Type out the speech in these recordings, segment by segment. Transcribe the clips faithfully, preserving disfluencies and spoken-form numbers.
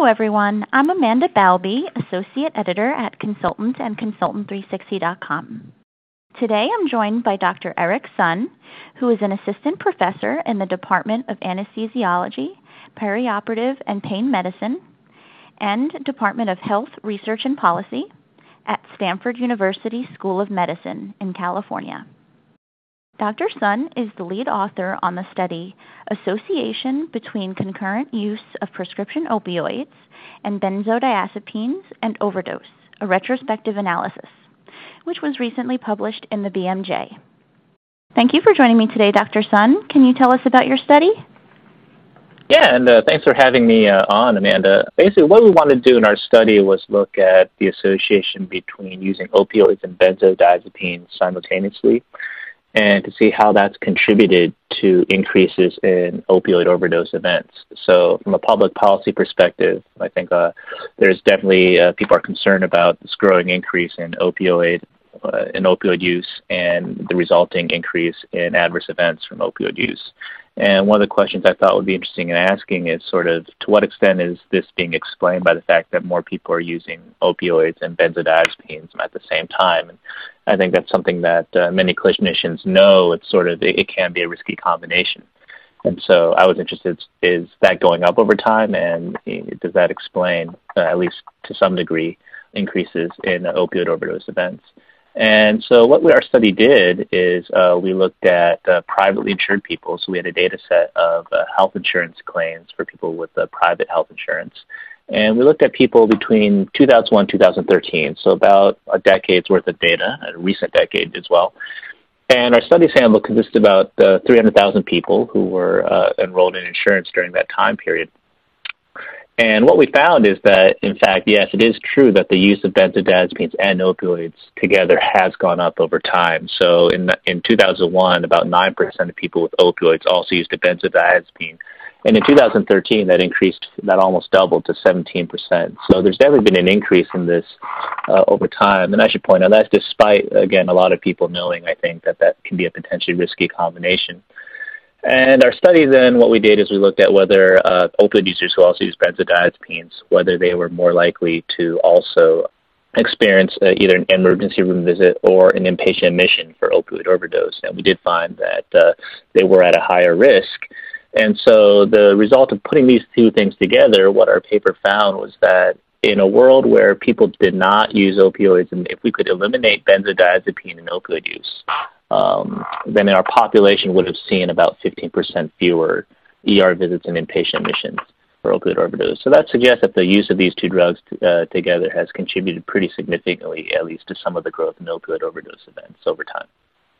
everyone. I'm Amanda Balby, Associate Editor at Consultant and Consultant three sixty dot com. Today I'm joined by Doctor Eric Sun, who is an Assistant Professor in the Department of Anesthesiology, Perioperative and Pain Medicine, and Department of Health Research and Policy at Stanford University School of Medicine in California. Doctor Sun is the lead author on the study Association Between Concurrent Use of Prescription Opioids and Benzodiazepines and Overdose, a retrospective analysis, which was recently published in the B M J. Thank you for joining me today, Doctor Sun. Can you tell us about your study? Yeah, and uh, thanks for having me uh, on, Amanda. Basically, what we wanted to do in our study was look at the association between using opioids and benzodiazepines simultaneously, and to see how that's contributed to increases in opioid overdose events. So from a public policy perspective, I think uh, there's definitely, uh, people are concerned about this growing increase in opioid, uh, in opioid use and the resulting increase in adverse events from opioid use. And one of the questions I thought would be interesting in asking is sort of, to what extent is this being explained by the fact that more people are using opioids and benzodiazepines at the same time? And I think that's something that uh, many clinicians know. It's sort of, it, it can be a risky combination. And so I was interested, is that going up over time, and does that explain, uh, at least to some degree, increases in uh, opioid overdose events? And so what we, our study did is uh, we looked at uh, privately insured people. So we had a data set of uh, health insurance claims for people with uh, private health insurance. And we looked at people between two thousand one and two thousand thirteen, so about a decade's worth of data, a recent decade as well. And our study sample consisted of about uh, three hundred thousand people who were uh, enrolled in insurance during that time period. And what we found is that, in fact, yes, it is true that the use of benzodiazepines and opioids together has gone up over time. So in in two thousand one, about nine percent of people with opioids also used a benzodiazepine. And in two thousand thirteen, that increased, that almost doubled to seventeen percent. So there's definitely been an increase in this uh, over time. And I should point out that's despite, again, a lot of people knowing, I think, that that can be a potentially risky combination. And our study then, what we did is we looked at whether uh, opioid users who also use benzodiazepines, whether they were more likely to also experience uh, either an emergency room visit or an inpatient admission for opioid overdose. And we did find that uh, they were at a higher risk. And so the result of putting these two things together, what our paper found was that in a world where people did not use opioids, and if we could eliminate benzodiazepine and opioid use, um, then our population would have seen about fifteen percent fewer E R visits and inpatient admissions for opioid overdose. So that suggests that the use of these two drugs uh, together has contributed pretty significantly, at least, to some of the growth in opioid overdose events over time.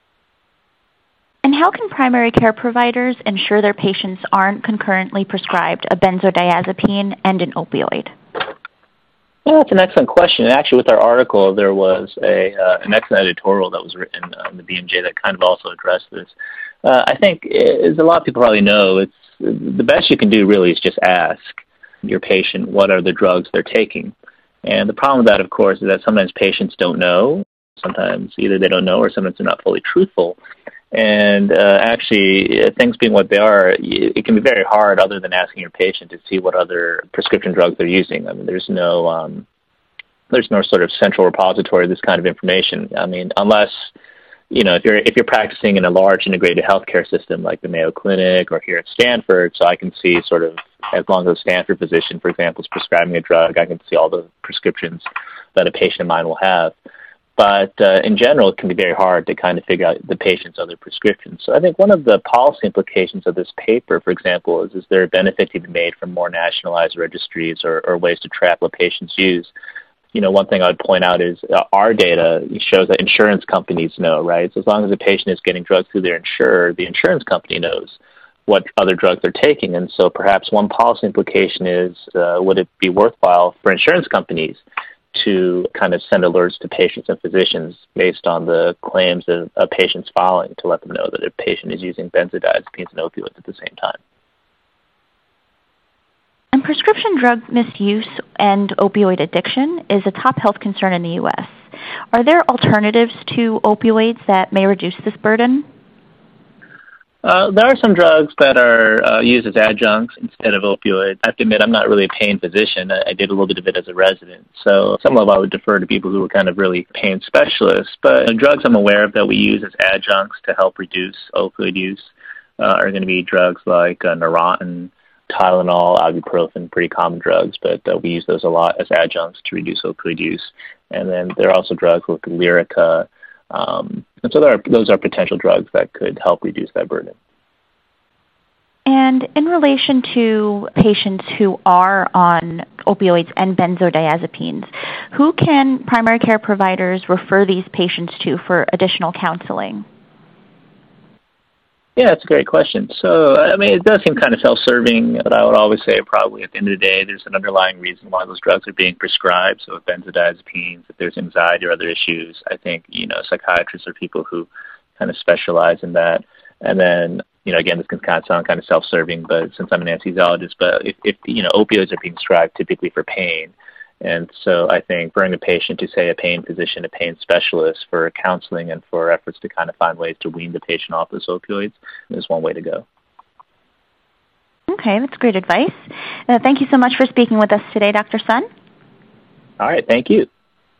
And how can primary care providers ensure their patients aren't concurrently prescribed a benzodiazepine and an opioid? Well, that's an excellent question. Actually, with our article, there was a uh, an excellent editorial that was written on the B M J that kind of also addressed this. Uh, I think, as a lot of people probably know, it's the best you can do really is just ask your patient what are the drugs they're taking. And the problem with that, of course, is that sometimes patients don't know. Sometimes either they don't know or sometimes they're not fully truthful. And uh, actually, things being what they are, it can be very hard, other than asking your patient, to see what other prescription drugs they're using. I mean, there's no, um, there's no sort of central repository of this kind of information. I mean, unless, you know, if you're if you're practicing in a large integrated healthcare system like the Mayo Clinic or here at Stanford, so I can see sort of, as long as a Stanford physician, for example, is prescribing a drug, I can see all the prescriptions that a patient of mine will have. But uh, in general, it can be very hard to kind of figure out the patient's other prescriptions. So I think one of the policy implications of this paper, for example, is, is there a benefit to be made from more nationalized registries or, or ways to track what patients use? You know, one thing I would point out is uh, our data shows that insurance companies know, right? So as long as a patient is getting drugs through their insurer, the insurance company knows what other drugs they're taking. And so perhaps one policy implication is, uh, would it be worthwhile for insurance companies to kind of send alerts to patients and physicians based on the claims of a patient's filing to let them know that a patient is using benzodiazepines and opioids at the same time. And prescription drug misuse and opioid addiction is a top health concern in the U S. Are there alternatives to opioids that may reduce this burden? Uh, there are some drugs that are uh, used as adjuncts instead of opioids. I have to admit, I'm not really a pain physician. I, I did a little bit of it as a resident. So some of I would defer to people who are kind of really pain specialists. But the drugs I'm aware of that we use as adjuncts to help reduce opioid use uh, are going to be drugs like uh, Neurontin, Tylenol, ibuprofen, pretty common drugs, but uh, we use those a lot as adjuncts to reduce opioid use. And then there are also drugs like Lyrica. Um, and so there are, those are potential drugs that could help reduce that burden. And in relation to patients who are on opioids and benzodiazepines, who can primary care providers refer these patients to for additional counseling? Yeah, that's a great question. So, I mean, it does seem kind of self-serving, but I would always say probably at the end of the day, there's an underlying reason why those drugs are being prescribed. So, if benzodiazepines, if there's anxiety or other issues, I think, you know, psychiatrists are people who kind of specialize in that. And then, you know, again, this can kind of sound kind of self-serving, but since I'm an anesthesiologist, but if, if you know, opioids are being prescribed typically for pain. And so I think bringing a patient to, say, a pain physician, a pain specialist for counseling and for efforts to kind of find ways to wean the patient off those opioids is one way to go. Okay, that's great advice. Uh, thank you so much for speaking with us today, Doctor Sun. All right, thank you.